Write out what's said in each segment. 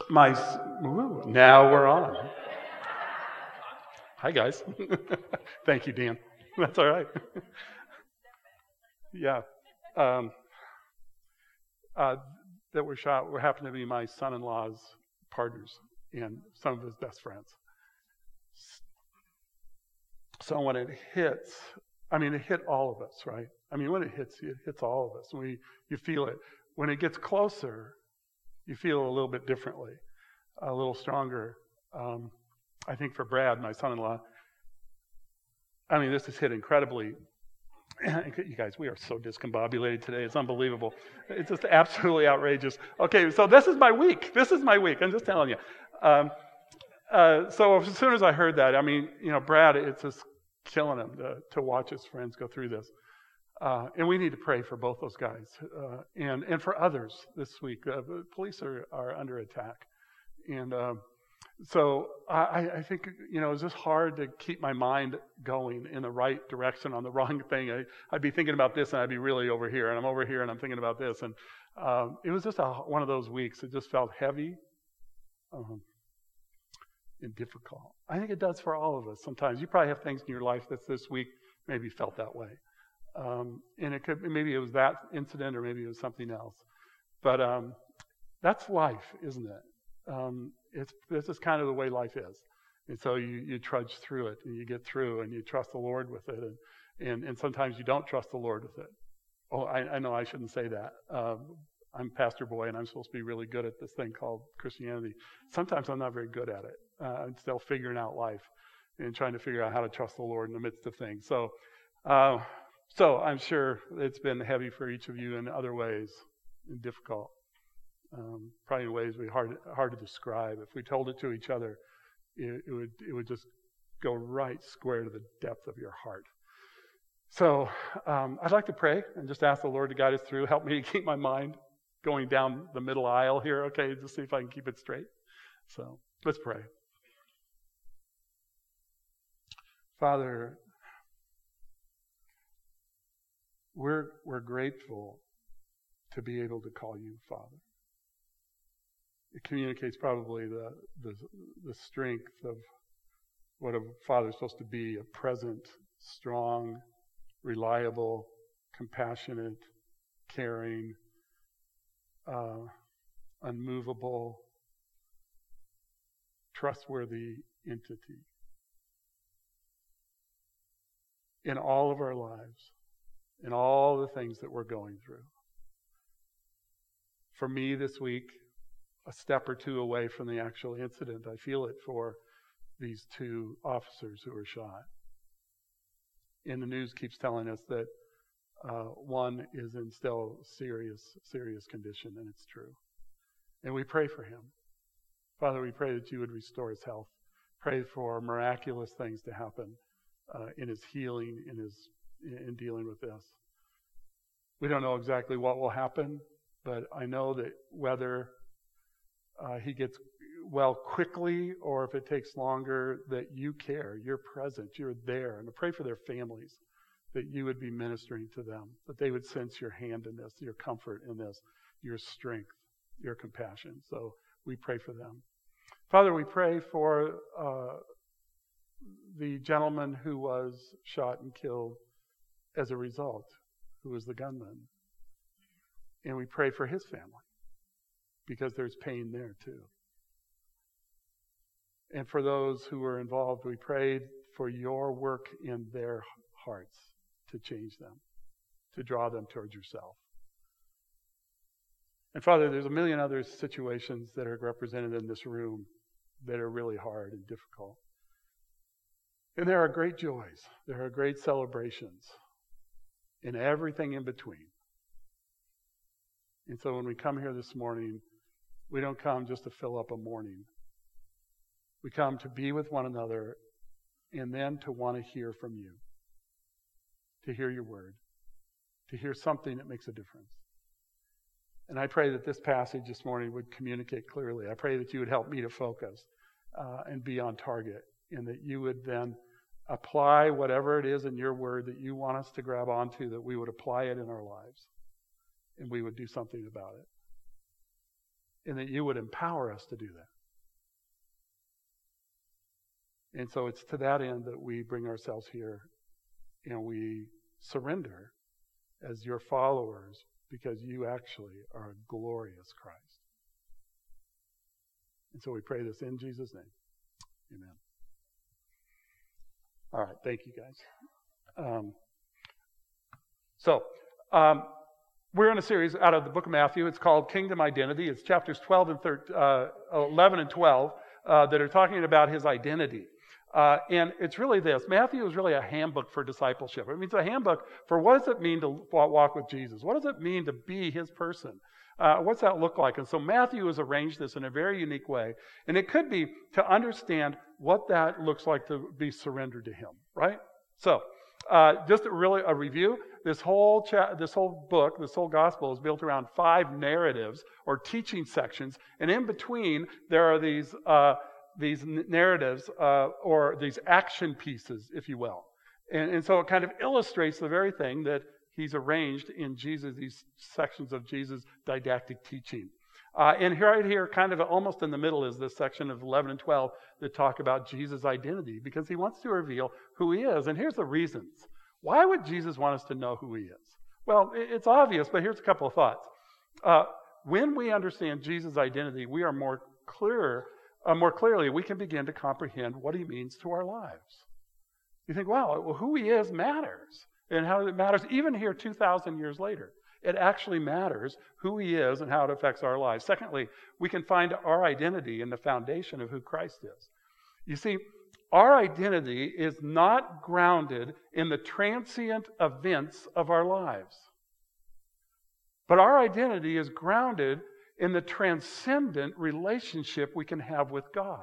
Now we're on. Hi, guys. Thank you, Dan. That's all right. Yeah. Um, that were shot happened to be my son-in-law's partners and some of his best friends. So when it hits, it hit all of us, right? When it hits all of us. You feel it. When it gets closer, you feel a little bit differently, a little stronger. I think for Brad, my son-in-law, this has hit incredibly. You guys, we are so discombobulated today. It's unbelievable. It's just absolutely outrageous. Okay, so this is my week. I'm just telling you. So as soon as I heard that, Brad, it's just killing him to watch his friends go through this. And we need to pray for both those guys and for others this week. The police are under attack. And so I think, it's just hard to keep my mind going in the right direction on the wrong thing. I'd be thinking about this and I'd be really over here. And I'm over here and I'm thinking about this. And it was just one of those weeks. It just felt heavy and difficult. I think it does for all of us sometimes. You probably have things in your life that this week maybe felt that way. And maybe it was that incident or maybe it was something else. But that's life, isn't it? This is kind of the way life is. And so you trudge through it and you get through and you trust the Lord with it. And sometimes you don't trust the Lord with it. Oh, I know I shouldn't say that. I'm pastor boy and I'm supposed to be really good at this thing called Christianity. Sometimes I'm not very good at it. I'm still figuring out life and trying to figure out how to trust the Lord in the midst of things. So I'm sure it's been heavy for each of you in other ways and difficult. Probably in ways hard to describe. If we told it to each other, it would just go right square to the depth of your heart. So I'd like to pray and just ask the Lord to guide us through. Help me to keep my mind going down the middle aisle here, okay? Just see if I can keep it straight. So let's pray. Father, we're grateful to be able to call you Father. It communicates probably the strength of what a father is supposed to be, a present, strong, reliable, compassionate, caring, unmovable, trustworthy entity. In all of our lives, in all the things that we're going through. For me this week, a step or two away from the actual incident, I feel it for these two officers who were shot. And the news keeps telling us that one is in still serious condition, and it's true. And we pray for him. Father, we pray that you would restore his health. Pray for miraculous things to happen in his healing, in dealing with this. We don't know exactly what will happen, but I know that whether he gets well quickly or if it takes longer, that you care, you're present, you're there. And I pray for their families, that you would be ministering to them, that they would sense your hand in this, your comfort in this, your strength, your compassion. So we pray for them. Father, we pray for the gentleman who was shot and killed as a result, who was the gunman. And we pray for his family, because there's pain there too. And for those who were involved, we prayed for your work in their hearts to change them, to draw them towards yourself. And Father, there's a million other situations that are represented in this room that are really hard and difficult. And there are great joys. There are great celebrations and everything in between. And so when we come here this morning, we don't come just to fill up a morning. We come to be with one another and then to want to hear from you, to hear your word, to hear something that makes a difference. And I pray that this passage this morning would communicate clearly. I pray that you would help me to focus and be on target, and that you would then apply whatever it is in your word that you want us to grab onto, that we would apply it in our lives and we would do something about it. and that you would empower us to do that. And so it's to that end that we bring ourselves here and we surrender as your followers because you actually are a glorious Christ. And so we pray this in Jesus' name. Amen. All right, thank you guys. We're in a series out of the book of Matthew. It's called Kingdom Identity. It's chapters 11 and 12 that are talking about his identity. And it's really this. Matthew is really a handbook for discipleship. It means a handbook for what does it mean to walk with Jesus? What does it mean to be his person? What's that look like? And so Matthew has arranged this in a very unique way. And it could be to understand what that looks like to be surrendered to him, right? So just really a review. This whole book, this whole gospel is built around 5 narratives or teaching sections. And in between, there are these narratives or these action pieces, if you will. And so it kind of illustrates the very thing that he's arranged in Jesus, these sections of Jesus' didactic teaching. And right here, kind of almost in the middle, is this section of 11 and 12 that talk about Jesus' identity because he wants to reveal who he is. And here's the reasons. Why would Jesus want us to know who he is? Well, it's obvious, but here's a couple of thoughts. When we understand Jesus' identity, we are more clearly, we can begin to comprehend what he means to our lives. You think, wow, well, who he is matters. And how it matters even here 2,000 years later. It actually matters who he is and how it affects our lives. Secondly, we can find our identity in the foundation of who Christ is. You see, our identity is not grounded in the transient events of our lives. But our identity is grounded in the transcendent relationship we can have with God.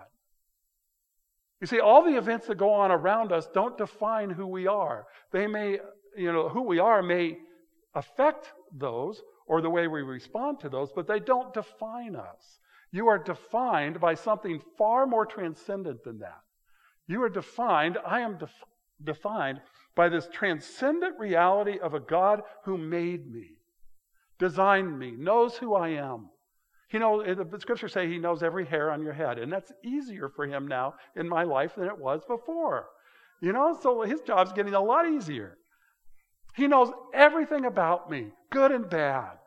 You see, all the events that go on around us don't define who we are. They may, who we are may affect those or the way we respond to those, but they don't define us. You are defined by something far more transcendent than that. You are defined, I am defined by this transcendent reality of a God who made me, designed me, knows who I am. The scriptures say he knows every hair on your head, and that's easier for him now in my life than it was before. So his job's getting a lot easier. He knows everything about me, good and bad.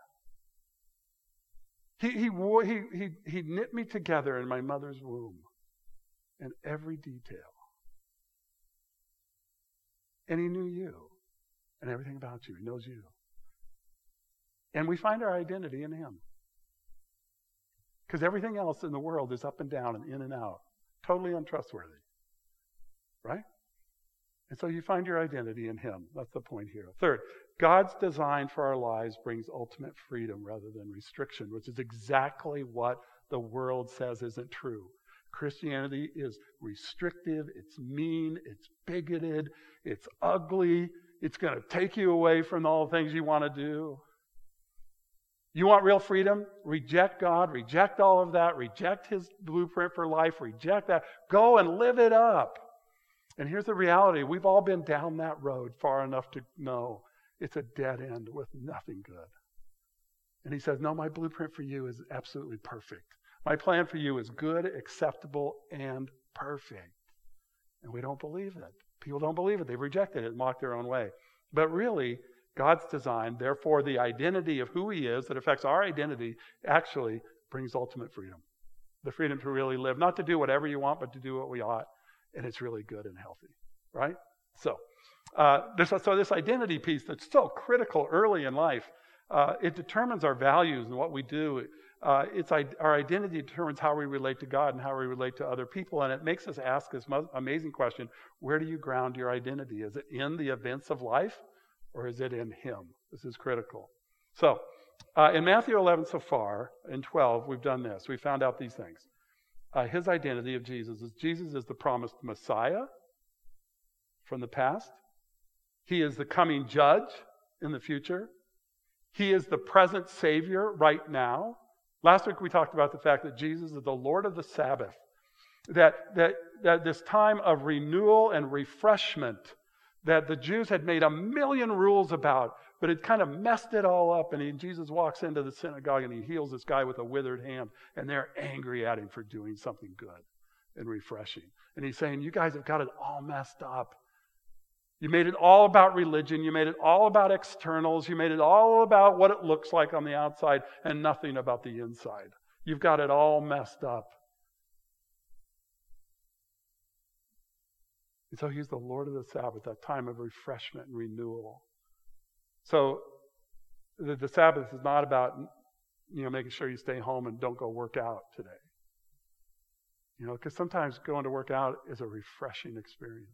He knit me together in my mother's womb in every detail. And he knew you and everything about you. He knows you. And we find our identity in him. Because everything else in the world is up and down and in and out. Totally untrustworthy. Right? And so you find your identity in him. That's the point here. Third, God's design for our lives brings ultimate freedom rather than restriction, which is exactly what the world says isn't true. Christianity is restrictive, it's mean, it's bigoted, it's ugly, it's going to take you away from all the things you want to do. You want real freedom? Reject God, reject all of that, reject his blueprint for life, reject that. Go and live it up. And here's the reality. We've all been down that road far enough to know it's a dead end with nothing good. And he says, no, my blueprint for you is absolutely perfect. My plan for you is good, acceptable, and perfect. And we don't believe it. People don't believe it. They've rejected it and mocked their own way. But really, God's design, therefore the identity of who he is that affects our identity actually brings ultimate freedom. The freedom to really live, not to do whatever you want, but to do what we ought. And it's really good and healthy, right? So this identity piece that's so critical early in life, it determines our values and what we do. Our identity determines how we relate to God and how we relate to other people. And it makes us ask this amazing question, where do you ground your identity? Is it in the events of life or is it in him? This is critical. So in Matthew 11 so far, in 12, we've done this. We found out these things. His identity of Jesus is the promised Messiah from the past. He is the coming judge in the future. He is the present Savior right now. Last week we talked about the fact that Jesus is the Lord of the Sabbath. That this time of renewal and refreshment that the Jews had made a million rules about but it kind of messed it all up. And Jesus walks into the synagogue and he heals this guy with a withered hand. And they're angry at him for doing something good and refreshing. And he's saying, you guys have got it all messed up. You made it all about religion. You made it all about externals. You made it all about what it looks like on the outside and nothing about the inside. You've got it all messed up. And so he's the Lord of the Sabbath, that time of refreshment and renewal. So the Sabbath is not about, making sure you stay home and don't go work out today. Because sometimes going to work out is a refreshing experience.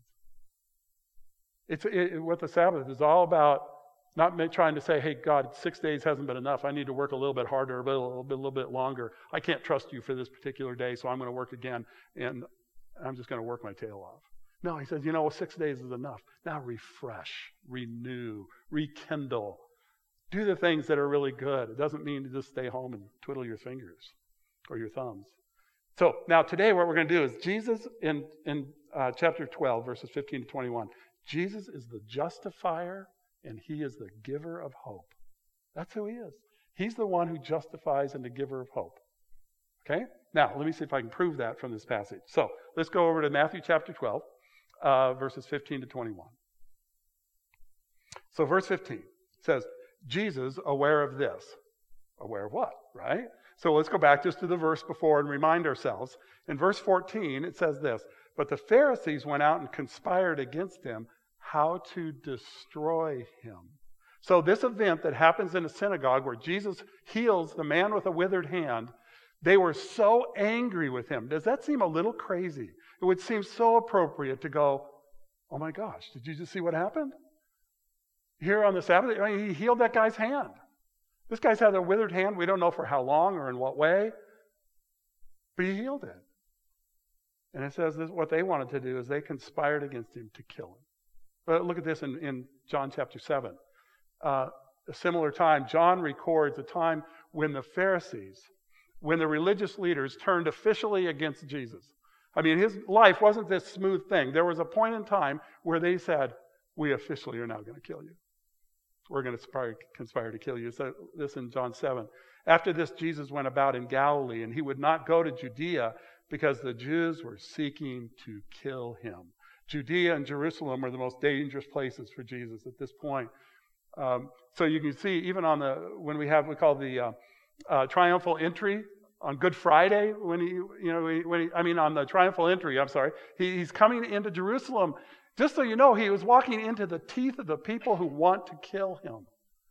What the Sabbath is all about, not trying to say, hey, God, 6 days hasn't been enough. I need to work a little bit harder, a little bit longer. I can't trust you for this particular day, so I'm going to work again, and I'm just going to work my tail off. No, he says, 6 days is enough. Now refresh, renew, rekindle. Do the things that are really good. It doesn't mean to just stay home and twiddle your fingers or your thumbs. So now today what we're going to do is Jesus in chapter 12, verses 15 to 21, Jesus is the justifier and he is the giver of hope. That's who he is. He's the one who justifies and the giver of hope. Okay? Now, let me see if I can prove that from this passage. So, let's go over to Matthew chapter 12, verses 15 to 21. So, verse 15 says, Jesus, aware of this. Aware of what, right? So, let's go back just to the verse before and remind ourselves. In verse 14, it says this, but the Pharisees went out and conspired against him how to destroy him. So this event that happens in a synagogue where Jesus heals the man with a withered hand, they were so angry with him. Does that seem a little crazy? It would seem so appropriate to go, oh my gosh, did you just see what happened? Here on the Sabbath, he healed that guy's hand. This guy's had a withered hand. We don't know for how long or in what way, but he healed it. And it says this, what they wanted to do is they conspired against him to kill him. But look at this in John chapter 7. A similar time, John records a time when the Pharisees, when the religious leaders turned officially against Jesus. I mean, his life wasn't this smooth thing. There was a point in time where they said, we officially are now going to kill you. We're going to conspire to kill you. So this in John 7. After this, Jesus went about in Galilee, and he would not go to Judea because the Jews were seeking to kill him. Judea and Jerusalem were the most dangerous places for Jesus at this point. So you can see even on we call the triumphal entry on Good Friday, on the triumphal entry, he's coming into Jerusalem. Just so you know, he was walking into the teeth of the people who want to kill him.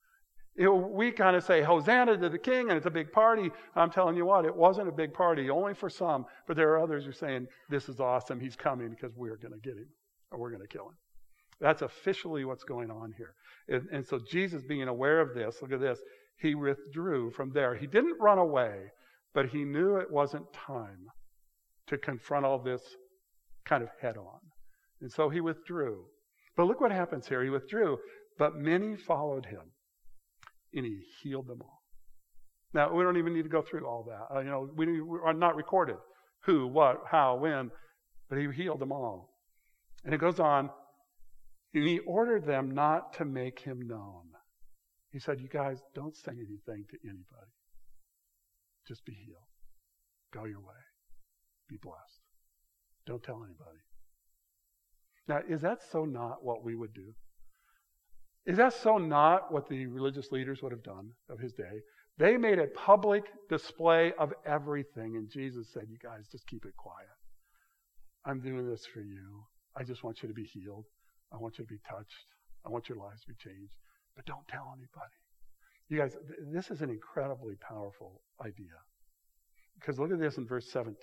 We kind of say, Hosanna to the King, and it's a big party. I'm telling you what, it wasn't a big party, only for some. But there are others who are saying, this is awesome, he's coming because we're going to get him, or we're going to kill him. That's officially what's going on here. And so Jesus, being aware of this, look at this, he withdrew from there. He didn't run away, but he knew it wasn't time to confront all this kind of head on. And so he withdrew. But look what happens here. He withdrew, but many followed him. And he healed them all. Now, we don't even need to go through all that. We are not recorded who, what, how, when, but he healed them all. And it goes on, and he ordered them not to make him known. He said, you guys, don't say anything to anybody. Just be healed. Go your way. Be blessed. Don't tell anybody. Now, is that so not what we would do? Is that so not what the religious leaders would have done of his day? They made a public display of everything, and Jesus said, you guys, just keep it quiet. I'm doing this for you. I just want you to be healed. I want you to be touched. I want your lives to be changed. But don't tell anybody. You guys, this is an incredibly powerful idea. Because look at this in verse 17.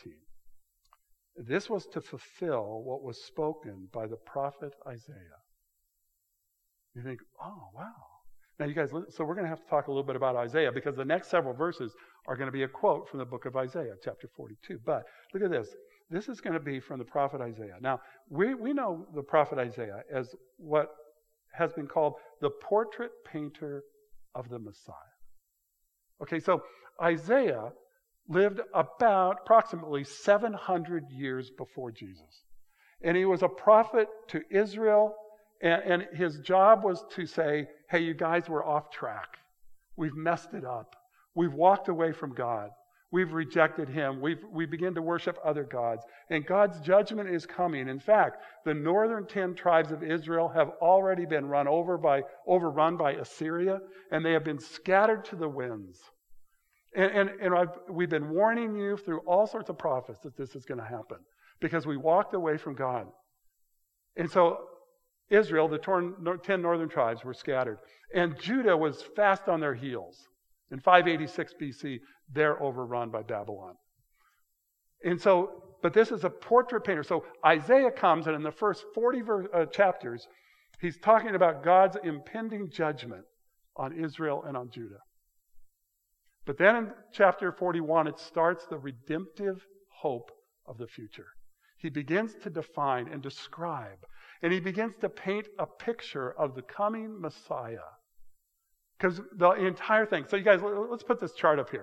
This was to fulfill what was spoken by the prophet Isaiah. You think, oh, wow. Now, you guys, so we're going to have to talk a little bit about Isaiah because the next several verses are going to be a quote from the book of Isaiah, chapter 42. But look at this. This is going to be from the prophet Isaiah. Now, we know the prophet Isaiah as what has been called the portrait painter of the Messiah. Okay, so Isaiah lived approximately 700 years before Jesus. And he was a prophet to Israel. And his job was to say, hey, you guys, we're off track. We've messed it up. We've walked away from God. We've rejected him. We begin to worship other gods. And God's judgment is coming. In fact, the northern 10 tribes of Israel have already been overrun by Assyria, and they have been scattered to the winds. And we've been warning you through all sorts of prophets that this is going to happen because we walked away from God. And so Israel, the 10 northern tribes, were scattered. And Judah was fast on their heels. In 586 BC, they're overrun by Babylon. And so, but this is a portrait painter. So Isaiah comes, and in the first 40 chapters, he's talking about God's impending judgment on Israel and on Judah. But then in chapter 41, it starts the redemptive hope of the future. He begins to define and describe, and he begins to paint a picture of the coming Messiah. Because the entire thing, so you guys, let's put this chart up here.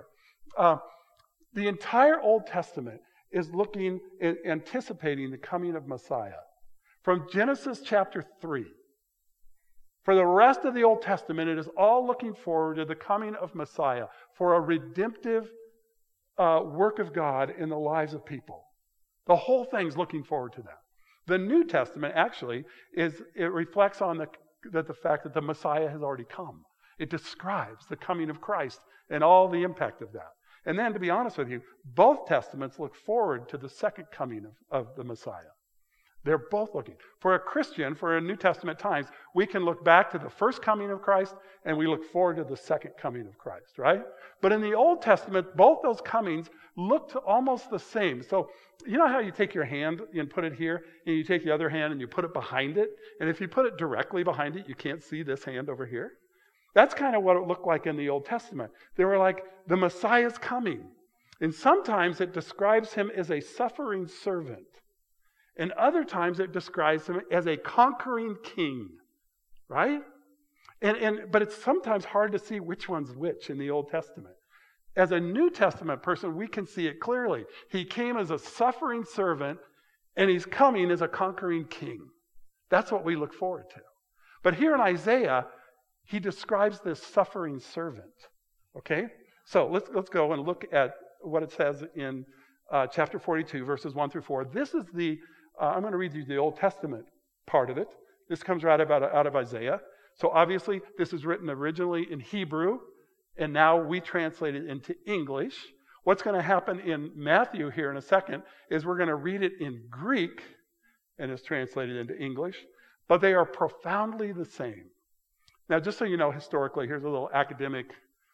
The entire Old Testament is anticipating the coming of Messiah. From Genesis chapter 3. For the rest of the Old Testament, it is all looking forward to the coming of Messiah for a redemptive work of God in the lives of people. The whole thing's looking forward to that. The New Testament actually reflects on the fact that the Messiah has already come. It describes the coming of Christ and all the impact of that. And then, to be honest with you, both Testaments look forward to the second coming of the Messiah. They're both looking. For a Christian, for a New Testament times, we can look back to the first coming of Christ and we look forward to the second coming of Christ, right? But in the Old Testament, both those comings looked almost the same. So, you know how you take your hand and put it here, and you take the other hand and you put it behind it? And if you put it directly behind it, you can't see this hand over here? That's kind of what it looked like in the Old Testament. They were like, the Messiah's coming. And sometimes it describes him as a suffering servant. And other times it describes him as a conquering king. Right? But it's sometimes hard to see which one's which in the Old Testament. As a New Testament person, we can see it clearly. He came as a suffering servant, and he's coming as a conquering king. That's what we look forward to. But here in Isaiah, he describes this suffering servant. Okay? So let's go and look at what it says in chapter 42, verses 1 through 4. This is I'm going to read you the Old Testament part of it. This comes right out of Isaiah. So obviously, this is written originally in Hebrew, and now we translate it into English. What's going to happen in Matthew here in a second is we're going to read it in Greek, and it's translated into English, but they are profoundly the same. Now, just so you know, historically, here's a little academic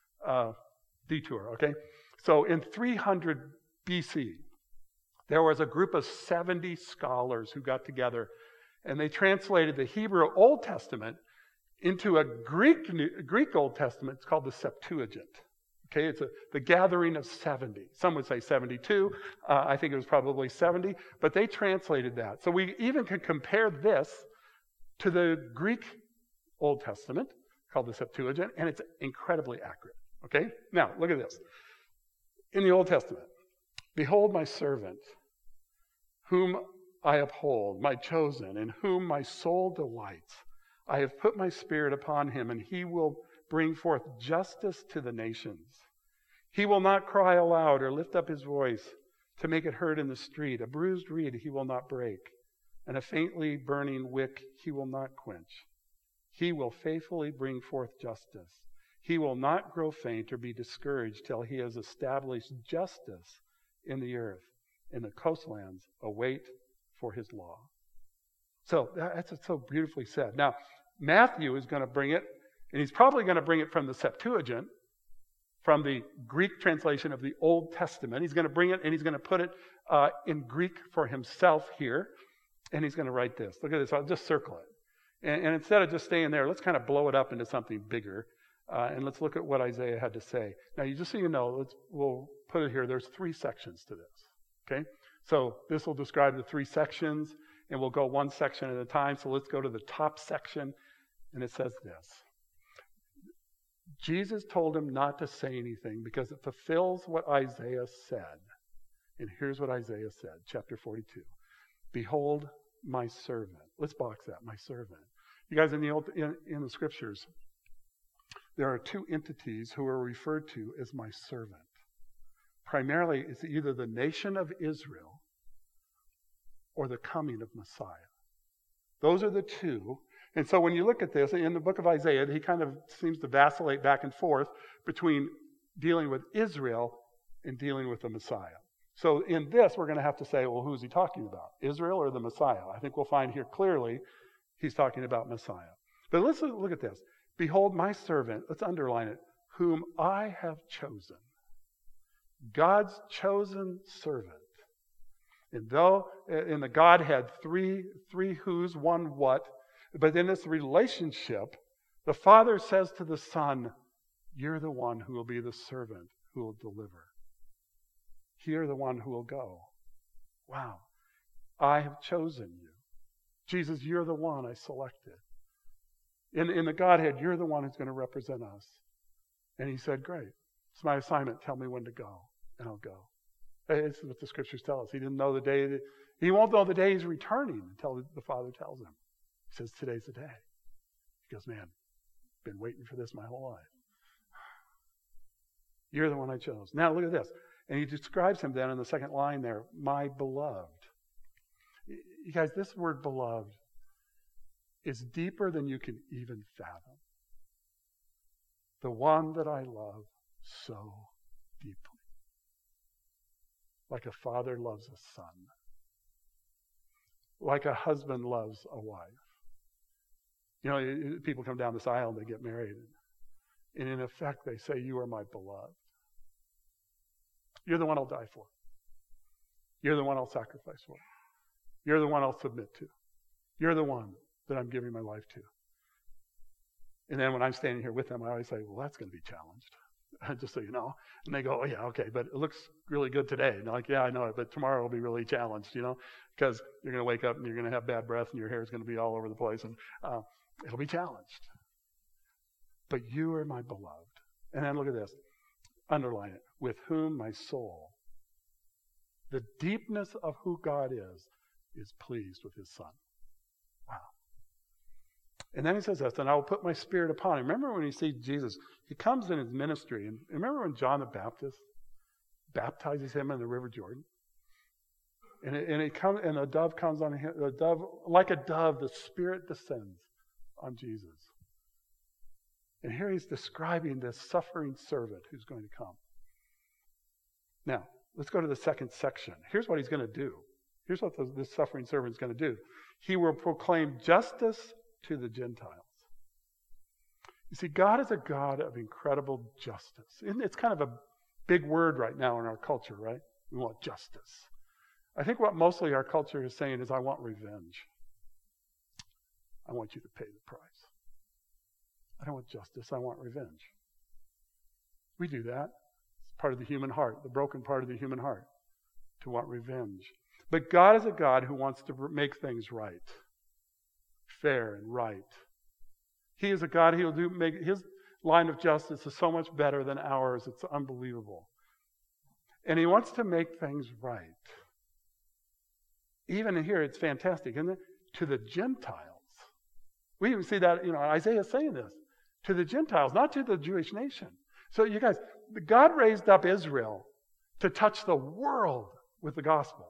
detour, okay? So in 300 BC, there was a group of 70 scholars who got together, and they translated the Hebrew Old Testament into a Greek Old Testament. It's called the Septuagint. Okay, it's the gathering of 70. Some would say 72. I think it was probably 70, but they translated that. So we even can compare this to the Greek Old Testament, called the Septuagint, and it's incredibly accurate. Okay? Now, look at this. In the Old Testament, behold my servant, whom I uphold, my chosen, in whom my soul delights. I have put my spirit upon him, and he will bring forth justice to the nations. He will not cry aloud or lift up his voice to make it heard in the street. A bruised reed he will not break, and a faintly burning wick he will not quench. He will faithfully bring forth justice. He will not grow faint or be discouraged till he has established justice in the earth. And the coastlands await for his law. So that's so beautifully said. Now, Matthew is going to bring it, and he's probably going to bring it from the Septuagint, from the Greek translation of the Old Testament. He's going to bring it, and he's going to put it in Greek for himself here. And he's going to write this. Look at this. I'll just circle it. And instead of just staying there, let's kind of blow it up into something bigger. And let's look at what Isaiah had to say. Now, just so you know, we'll put it here. There's 3 sections to this. Okay? So this will describe the 3 sections, and we'll go one section at a time. So let's go to the top section, and it says this. Jesus told him not to say anything because it fulfills what Isaiah said. And here's what Isaiah said, chapter 42. Behold my servant. Let's box that, my servant. You guys, in the Scriptures, there are two entities who are referred to as my servant. Primarily, it's either the nation of Israel or the coming of Messiah. Those are the two. And so when you look at this, in the book of Isaiah, he kind of seems to vacillate back and forth between dealing with Israel and dealing with the Messiah. So in this, we're going to have to say, well, who's he talking about? Israel or the Messiah? I think we'll find here clearly he's talking about Messiah. But let's look at this. Behold my servant, let's underline it, whom I have chosen. God's chosen servant. And though in the Godhead, three who's, one what, but in this relationship, the Father says to the Son, you're the one who will be the servant who will deliver. You're the one who will go. Wow. I have chosen you. Jesus, you're the one I selected. In the Godhead, you're the one who's going to represent us. And he said, great. It's my assignment. Tell me when to go, and I'll go. This is what the scriptures tell us. He didn't know the day. He won't know the day he's returning until the Father tells him. He says, today's the day. He goes, man, been waiting for this my whole life. You're the one I chose. Now look at this. And he describes him then in the second line there, my beloved. You guys, this word beloved is deeper than you can even fathom. The one that I love so deeply. Like a father loves a son. Like a husband loves a wife. You know, people come down this aisle and they get married. And in effect, they say, you are my beloved. You're the one I'll die for. You're the one I'll sacrifice for. You're the one I'll submit to. You're the one that I'm giving my life to. And then when I'm standing here with them, I always say, well, that's going to be challenged, just so you know. And they go, oh, yeah, okay, but it looks really good today. And they're like, yeah, I know it, but tomorrow will be really challenged, you know, because you're going to wake up and you're going to have bad breath and your hair is going to be all over the place, and it'll be challenged. But you are my beloved. And then look at this. Underline it. With whom my soul, the deepness of who God is pleased with his Son. Wow. And then he says this, and I will put my spirit upon him. Remember when you see Jesus, he comes in his ministry, and remember when John the Baptist baptizes him in the River Jordan? And a dove comes on him, like a dove, the Spirit descends on Jesus. And here he's describing this suffering servant who's going to come. Now, let's go to the second section. Here's what he's going to do. Here's what this suffering servant is going to do. He will proclaim justice to the Gentiles. You see, God is a God of incredible justice. And it's kind of a big word right now in our culture, right? We want justice. I think what mostly our culture is saying is, I want revenge. I want you to pay the price. I don't want justice, I want revenge. We do that. It's part of the human heart, the broken part of the human heart, to want revenge. But God is a God who wants to make things right, fair and right. He is a God who will make his line of justice is so much better than ours. It's unbelievable. And he wants to make things right. Even here, it's fantastic, isn't it? To the Gentiles. We even see that, Isaiah is saying this. To the Gentiles, not to the Jewish nation. So you guys, God raised up Israel to touch the world with the gospel.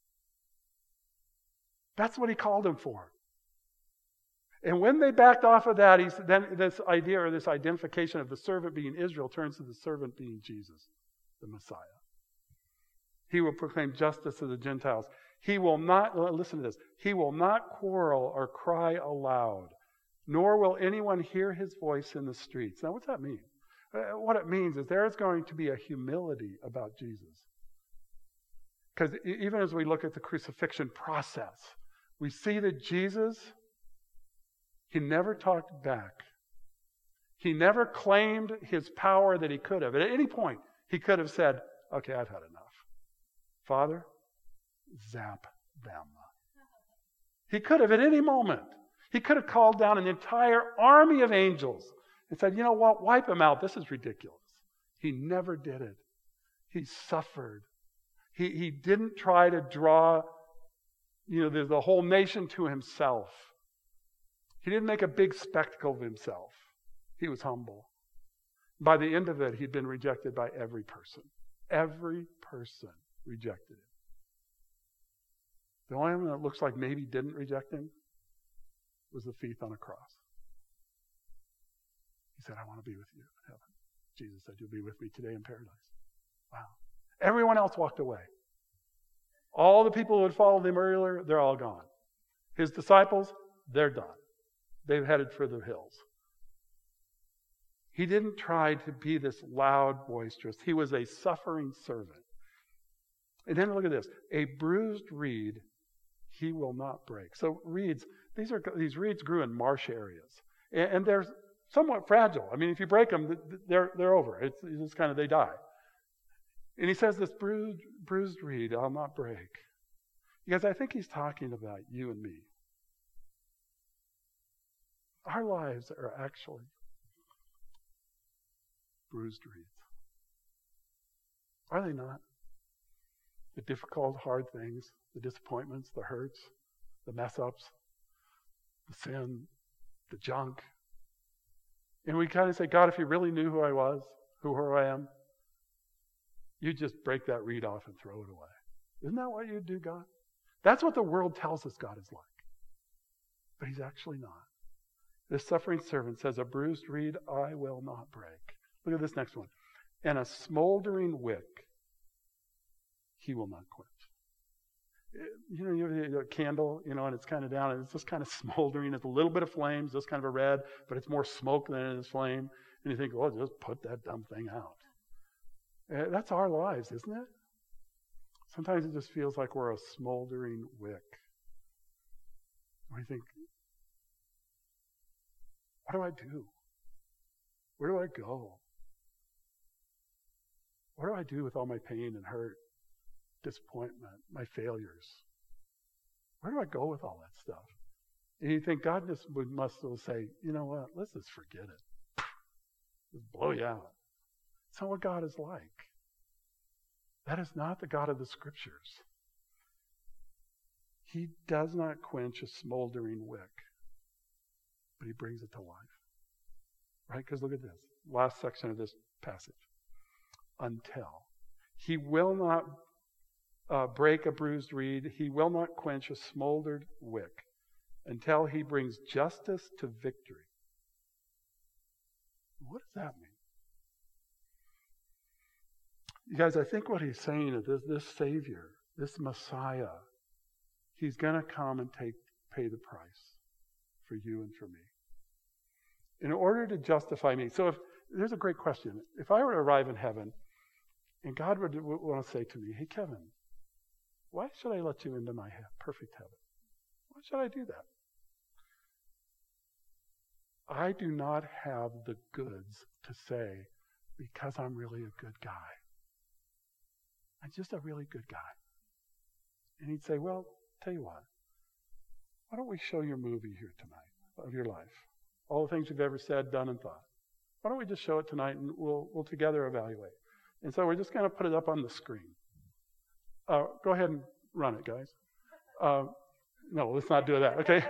That's what he called them for. And when they backed off of that, then this idea or this identification of the servant being Israel turns to the servant being Jesus, the Messiah. He will proclaim justice to the Gentiles. He will not, listen to this, he will not quarrel or cry aloud, nor will anyone hear his voice in the streets. Now, what's that mean? What it means is there is going to be a humility about Jesus. Because even as we look at the crucifixion process, we see that Jesus, he never talked back. He never claimed his power that he could have. At any point, he could have said, okay, I've had enough. Father, zap them. He could have at any moment. He could have called down an entire army of angels and said, you know what, wipe them out. This is ridiculous. He never did it. He suffered. He didn't try to draw, the whole nation to himself. He didn't make a big spectacle of himself. He was humble. By the end of it, he'd been rejected by every person. Every person rejected him. The only one that looks like maybe didn't reject him was the thief on a cross. He said, I want to be with you in heaven. Jesus said, you'll be with me today in paradise. Wow. Everyone else walked away. All the people who had followed him earlier, they're all gone. His disciples, they're done. They've headed for the hills. He didn't try to be this loud, boisterous. He was a suffering servant. And then look at this. A bruised reed he will not break. So reeds, these reeds grew in marsh areas. And they're somewhat fragile. I mean, if you break them, they're over. It's just kind of, they die. And he says, this bruised reed I'll not break. Because I think he's talking about you and me. Our lives are actually bruised reeds. Are they not? The difficult, hard things, the disappointments, the hurts, the mess-ups, the sin, the junk. And we kind of say, God, if you really knew who I was, who I am, you'd just break that reed off and throw it away. Isn't that what you'd do, God? That's what the world tells us God is like. But he's actually not. This suffering servant says, a bruised reed I will not break. Look at this next one. And a smoldering wick he will not quench. You have a candle, and it's kind of down, and it's just kind of smoldering. It's a little bit of flames, just kind of a red, but it's more smoke than it is flame. And you think, well, just put that dumb thing out. That's our lives, isn't it? Sometimes it just feels like we're a smoldering wick. We think, what do I do? Where do I go? What do I do with all my pain and hurt, disappointment, my failures? Where do I go with all that stuff? And you think God must say, you know what, let's just forget it. Just blow you out. That's not what God is like. That is not the God of the Scriptures. He does not quench a smoldering wick, but he brings it to life. Right? Because look at this. Last section of this passage. Until. He will not break a bruised reed. He will not quench a smoldered wick until he brings justice to victory. What does that mean? You guys, I think what he's saying is this Savior, this Messiah, he's going to come and pay the price for you and for me. In order to justify me. So there's a great question. If I were to arrive in heaven and God would want to say to me, hey, Kevin, why should I let you into my perfect heaven? Why should I do that? I do not have the goods to say because I'm really a good guy. I'm just a really good guy. And he'd say, well, tell you what. Why don't we show your movie here tonight of your life? All the things you've ever said, done, and thought. Why don't we just show it tonight and we'll together evaluate. And so we're just going to put it up on the screen. Go ahead and run it, guys. No, let's not do that, okay?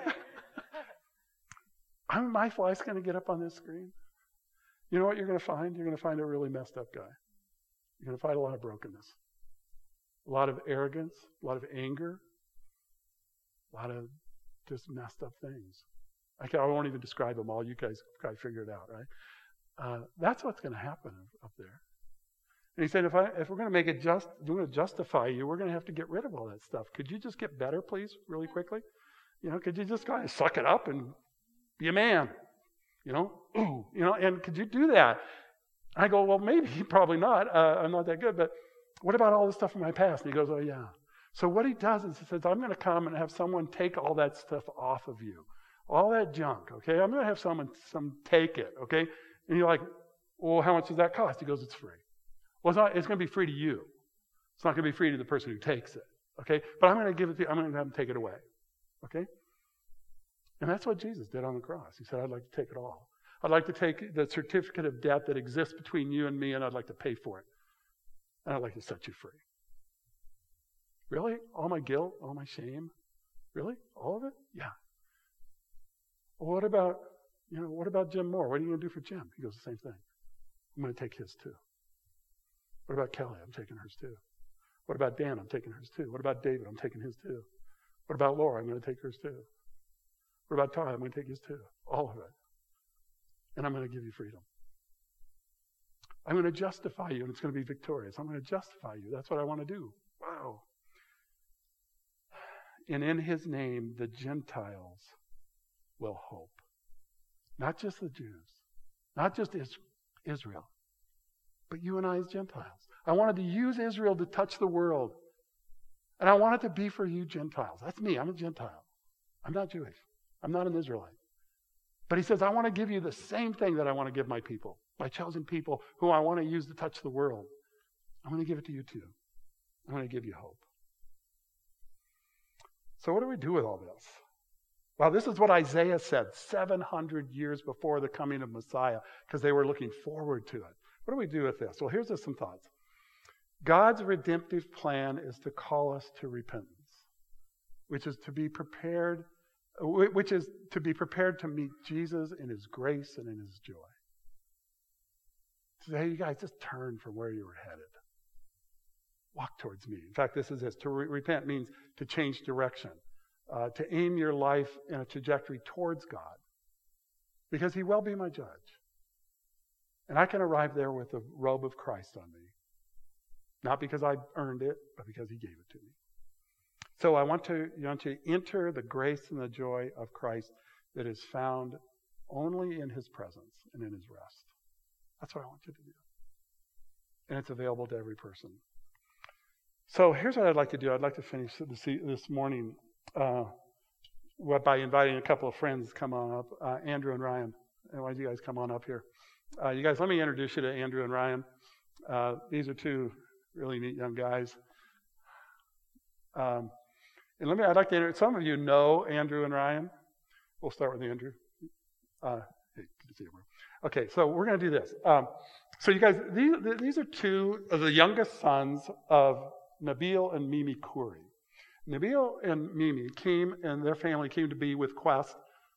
My life's going to get up on this screen. You know what you're going to find? You're going to find a really messed up guy. You're going to find a lot of brokenness. A lot of arrogance, a lot of anger, a lot of just messed up things. I won't even describe them all. You guys probably figure it out, right? That's what's going to happen up there. And he said, if we're going to make it we're going to justify you, we're going to have to get rid of all that stuff. Could you just get better, please, really quickly? Could you just kind of suck it up and be a man? And could you do that? I go, well, maybe, probably not. I'm not that good, but what about all the stuff in my past? And he goes, oh, yeah. So what he does is he says, I'm going to come and have someone take all that stuff off of you. All that junk, okay? I'm going to have someone take it, okay? And you're like, well, how much does that cost? He goes, it's free. Well, it's going to be free to you. It's not going to be free to the person who takes it, okay? But I'm going to give it to you. I'm going to have him take it away, okay? And that's what Jesus did on the cross. He said, I'd like to take it all. I'd like to take the certificate of debt that exists between you and me, and I'd like to pay for it. And I'd like to set you free. Really? All my guilt? All my shame? Really? All of it? Yeah. Well, what about Jim Moore? What are you going to do for Jim? He goes, the same thing. I'm going to take his too. What about Kelly? I'm taking hers too. What about Dan? I'm taking hers too. What about David? I'm taking his too. What about Laura? I'm going to take hers too. What about Todd? I'm going to take his too. All of it. And I'm going to give you freedom. I'm going to justify you, and it's going to be victorious. I'm going to justify you. That's what I want to do. Wow. And in his name, the Gentiles will hope. Not just the Jews. Not just Israel. But you and I as Gentiles. I wanted to use Israel to touch the world. And I want it to be for you Gentiles. That's me. I'm a Gentile. I'm not Jewish. I'm not an Israelite. But he says, I want to give you the same thing that I want to give my people, my chosen people who I want to use to touch the world. I'm going to give it to you too. I'm going to give you hope. So what do we do with all this? Well, this is what Isaiah said 700 years before the coming of Messiah, because they were looking forward to it. What do we do with this? Well, here's just some thoughts. God's redemptive plan is to call us to repentance, which is to be prepared to meet Jesus in his grace and in his joy. To say, hey, you guys, just turn from where you were headed. Walk towards me. In fact, this is this. To repent means to change direction, to aim your life in a trajectory towards God, because he will be my judge. And I can arrive there with the robe of Christ on me. Not because I earned it, but because he gave it to me. So I want to enter the grace and the joy of Christ that is found only in his presence and in his rest. That's what I want you to do. And it's available to every person. So here's what I'd like to do. I'd like to finish this morning by inviting a couple of friends to come on up. Andrew and Ryan. Why don't you guys come on up here? You guys, let me introduce you to Andrew and Ryan. These are two really neat young guys. And I'd like to introduce, some of you know Andrew and Ryan. We'll start with Andrew. Hey, good to see you, bro. Okay, so we're going to do this. So you guys, these are two of the youngest sons of Nabil and Mimi Khoury. Nabil and Mimi and their family came to be with Quest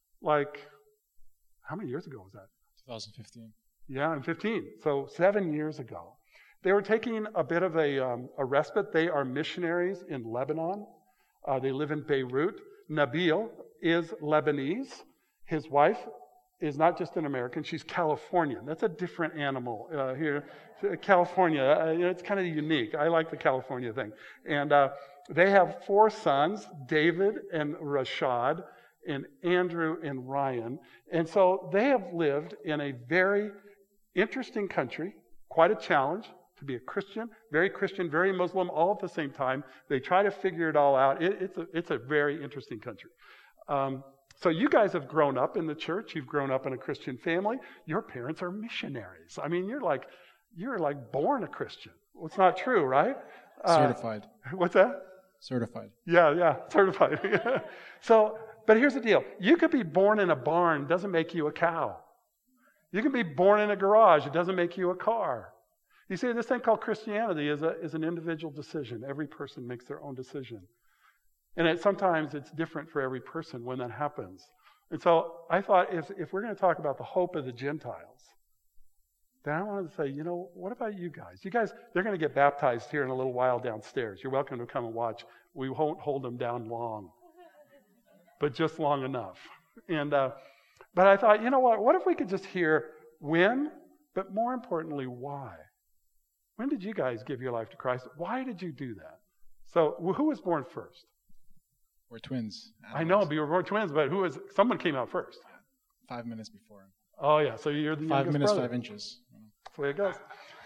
how many years ago was that? 2015. Yeah, in 15. So 7 years ago. They were taking a bit of a respite. They are missionaries in Lebanon. They live in Beirut. Nabil is Lebanese. His wife is not just an American, she's Californian. That's a different animal here. California, it's kind of unique. I like the California thing. And they have 4 sons, David and Rashad, and Andrew and Ryan. And so they have lived in a very interesting country, quite a challenge to be a Christian, very Muslim, all at the same time. They try to figure it all out. It's a very interesting country. So you guys have grown up in the church. You've grown up in a Christian family. Your parents are missionaries. I mean, you're like born a Christian. Well, it's not true, right? Certified. What's that? Certified. Yeah, certified. So, but here's the deal. You could be born in a barn. Doesn't make you a cow. You can be born in a garage. It doesn't make you a car. You see, this thing called Christianity is an individual decision. Every person makes their own decision. And sometimes it's different for every person when that happens. And so I thought if we're going to talk about the hope of the Gentiles, then I wanted to say, what about you guys? You guys, they're going to get baptized here in a little while downstairs. You're welcome to come and watch. We won't hold them down long, but just long enough. And but I thought, what if we could just hear when, but more importantly, why? When did you guys give your life to Christ? Why did you do that? So who was born first? We're twins. I know, we were twins, but someone came out first. 5 minutes before. Oh, yeah, so you're the 5 youngest minutes, brother. 5 inches. That's the way it goes.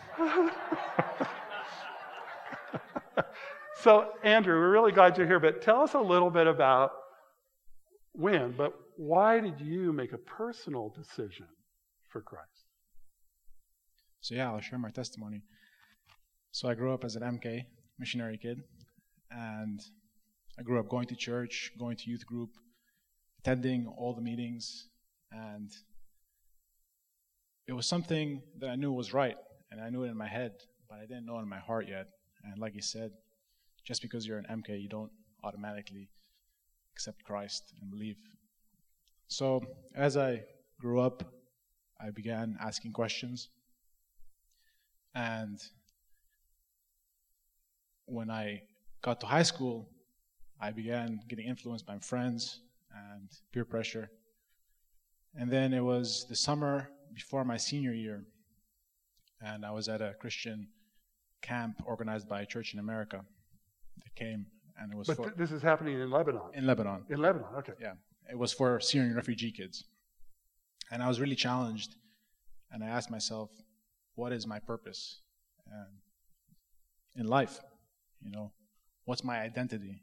So, Andrew, we're really glad you're here, but tell us a little bit about when, but why did you make a personal decision for Christ? So yeah, I'll share my testimony. So I grew up as an MK, missionary kid, and I grew up going to church, going to youth group, attending all the meetings, and it was something that I knew was right, and I knew it in my head, but I didn't know it in my heart yet. And like you said, just because you're an MK, you don't automatically accept Christ and believe. So as I grew up, I began asking questions. And when I got to high school, I began getting influenced by friends and peer pressure. And then it was the summer before my senior year, and I was at a Christian camp organized by a church in America that came, and it was But this is happening in Lebanon. in Lebanon. In Lebanon, okay. Yeah, it was for Syrian refugee kids. And I was really challenged, and I asked myself, what is my purpose in life? You know, what's my identity?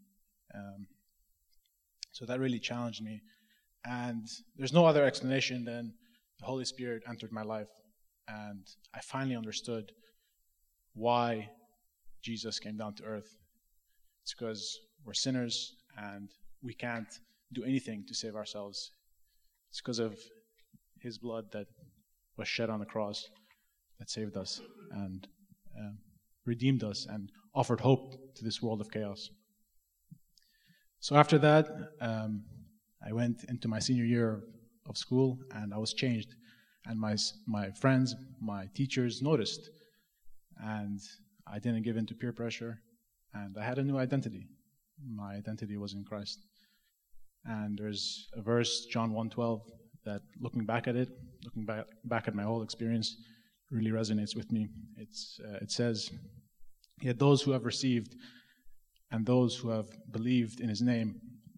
So that really challenged me. And there's no other explanation than the Holy Spirit entered my life, and I finally understood why Jesus came down to earth. It's because we're sinners and we can't do anything to save ourselves. It's because of His blood that was shed on the cross that saved us and redeemed us and offered hope to this world of chaos. So after that, I went into my senior year of school, and I was changed. And my friends, my teachers noticed. And I didn't give in to peer pressure. And I had a new identity. My identity was in Christ. And there's a verse, John 1:12, that looking back at my whole experience, really resonates with me. It says, "Yet those who have received and those who have believed in His name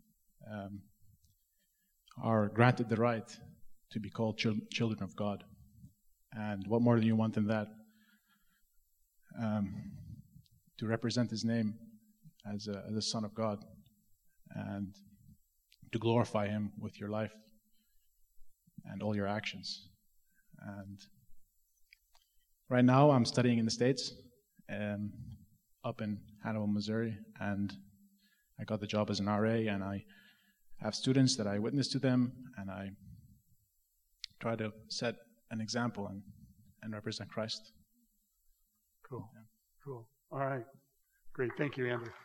are granted the right to be called children of God." And what more do you want than that? To represent His name as a son of God and to glorify Him with your life and all your actions. And right now I'm studying in the States, up in Hannibal, Missouri, and I got the job as an RA, and I have students that I witness to them, and I try to set an example and represent Christ. Cool. Yeah. Cool. All right. Great. Thank you, Andrew.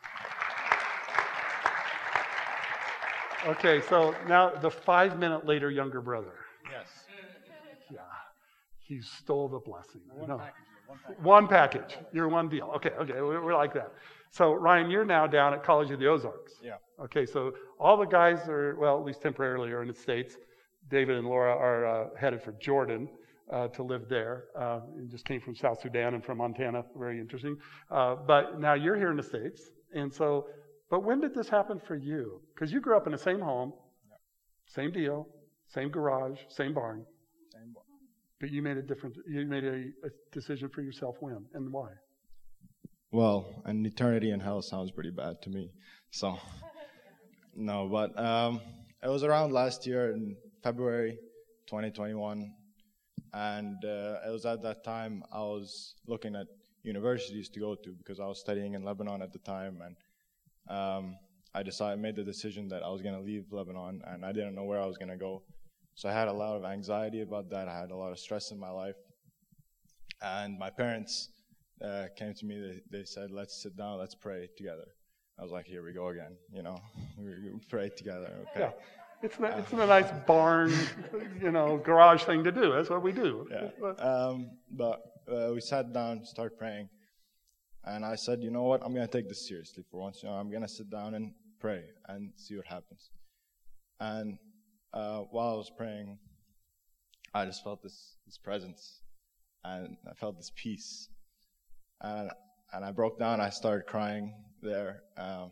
Okay, so now the 5 minute later younger brother. Yes. Yeah. He stole the blessing. One package. You're one deal. Okay, we're like that. So, Ryan, you're now down at College of the Ozarks. Yeah. Okay, so all the guys are, well, at least temporarily, are in the States. David and Laura are headed for Jordan to live there. Just came from South Sudan and from Montana. Very interesting. But now you're here in the States. And so, but when did this happen for you? Because you grew up in the same home, same deal, same garage, same barn. Same barn. But you made a decision for yourself when and why? Well, an eternity in hell sounds pretty bad to me. So, no, but it was around last year in February 2021. And it was at that time I was looking at universities to go to because I was studying in Lebanon at the time. And I made the decision that I was going to leave Lebanon, and I didn't know where I was going to go. So I had a lot of anxiety about that. I had a lot of stress in my life. And my parents came to me. They said, "Let's sit down, let's pray together." I was like, "Here we go again, we pray together." Okay. Yeah. It's a nice barn, garage thing to do. That's what we do. Yeah. But we sat down, started praying. And I said, you know what, I'm going to take this seriously for once. I'm going to sit down and pray and see what happens. And while I was praying, I just felt this presence, and I felt this peace. And I broke down. I started crying there.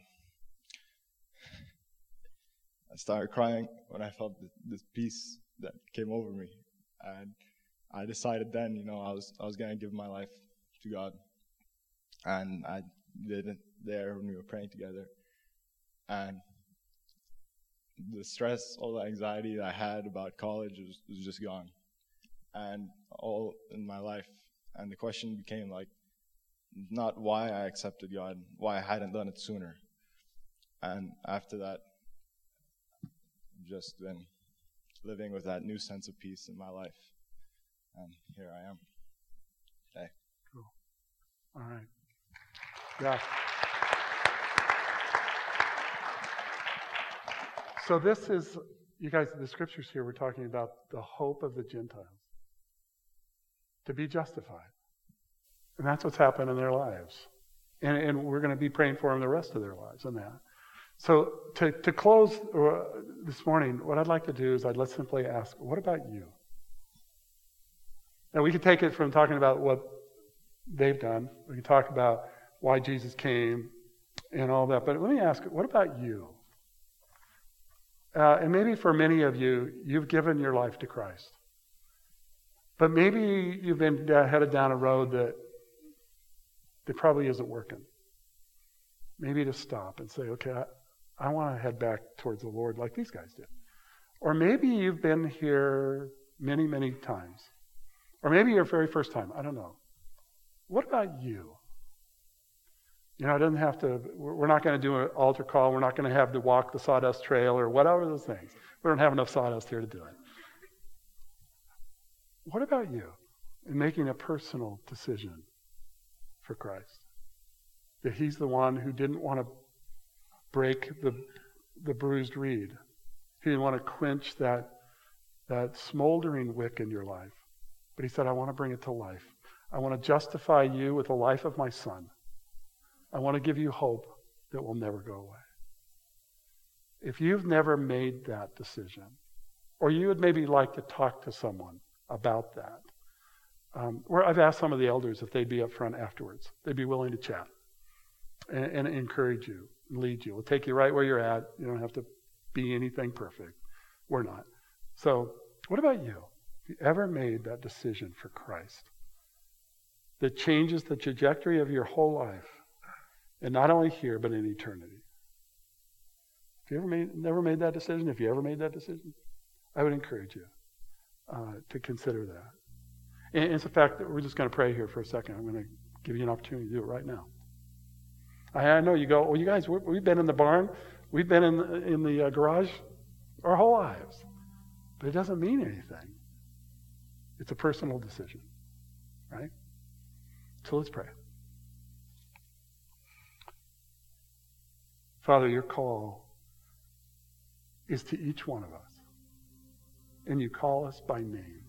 I started crying when I felt this peace that came over me. And I decided then, I was going to give my life to God. And I did it there when we were praying together. And the stress, all the anxiety that I had about college was just gone. And all in my life. And the question became not why I accepted God, why I hadn't done it sooner. And after that, I've just been living with that new sense of peace in my life. And here I am today. Cool. All right. Yeah. So this is, you guys, the scriptures here, we're talking about the hope of the Gentiles. To be justified. And that's what's happened in their lives. And we're going to be praying for them the rest of their lives in that. So to close this morning, what I'd like to do is let's simply ask, what about you? Now, we could take it from talking about what they've done. We can talk about why Jesus came and all that. But let me ask, what about you? And maybe for many of you, you've given your life to Christ. But maybe you've been headed down a road that probably isn't working. Maybe to stop and say, okay, I want to head back towards the Lord like these guys did. Or maybe you've been here many, many times. Or maybe your very first time. I don't know. What about you? You know, it doesn't have to, we're not going to do an altar call. We're not going to have to walk the sawdust trail or whatever those things. We don't have enough sawdust here to do it. What about you in making a personal decision for Christ? That he's the one who didn't want to break the bruised reed. He didn't want to quench that smoldering wick in your life. But he said, I want to bring it to life. I want to justify you with the life of my son. I want to give you hope that will never go away. If you've never made that decision, or you would maybe like to talk to someone about that, where I've asked some of the elders if they'd be up front afterwards. They'd be willing to chat and encourage you, and lead you. We'll take you right where you're at. You don't have to be anything perfect. We're not. So what about you? Have you ever made that decision for Christ that changes the trajectory of your whole life, and not only here, but in eternity? If you never made that decision, if you ever made that decision, I would encourage you to consider that. And it's a fact that we're just going to pray here for a second. I'm going to give you an opportunity to do it right now. I know you go, well, you guys, we've been in the barn, we've been in the garage our whole lives. But it doesn't mean anything. It's a personal decision, right? So let's pray. Father, your call is to each one of us. And you call us by name.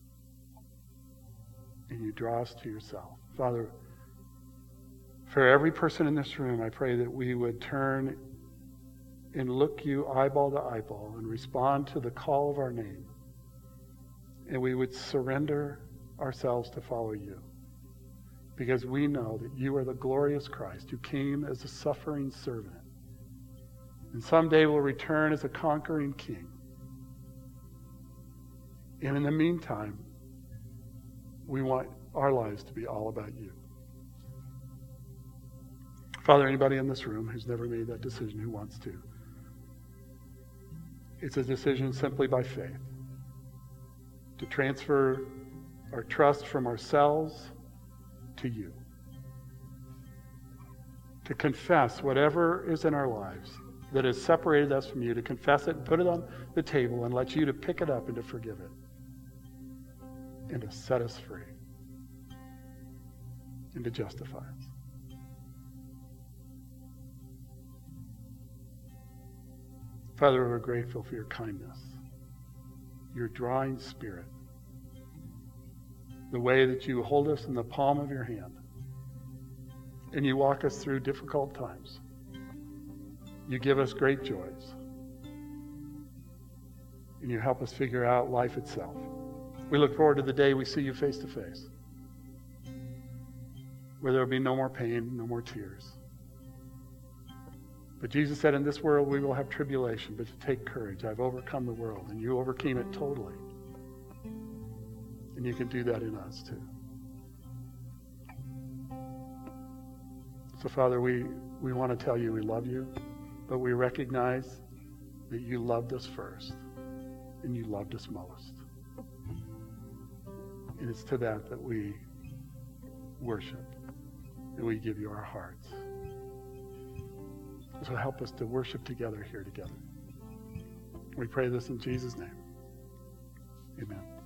And you draw us to yourself. Father, for every person in this room, I pray that we would turn and look you eyeball to eyeball and respond to the call of our name. And we would surrender ourselves to follow you. Because we know that you are the glorious Christ who came as a suffering servant. And someday will return as a conquering king. And in the meantime, we want our lives to be all about you. Father, anybody in this room who's never made that decision, who wants to, it's a decision simply by faith to transfer our trust from ourselves to you. To confess whatever is in our lives that has separated us from you, to confess it and put it on the table and let you to pick it up and to forgive it and to set us free and to justify us. Father, we're grateful for your kindness, your drawing spirit, the way that you hold us in the palm of your hand and you walk us through difficult times. You give us great joys and you help us figure out life itself. We look forward to the day we see you face to face, where there will be no more pain, no more tears. But Jesus said, in this world we will have tribulation, but to take courage. I've overcome the world, and you overcame it totally. And you can do that in us too. So Father, we want to tell you we love you, but we recognize that you loved us first, and you loved us most. And it's to that we worship, and we give you our hearts. So help us to worship together here together. We pray this in Jesus' name. Amen.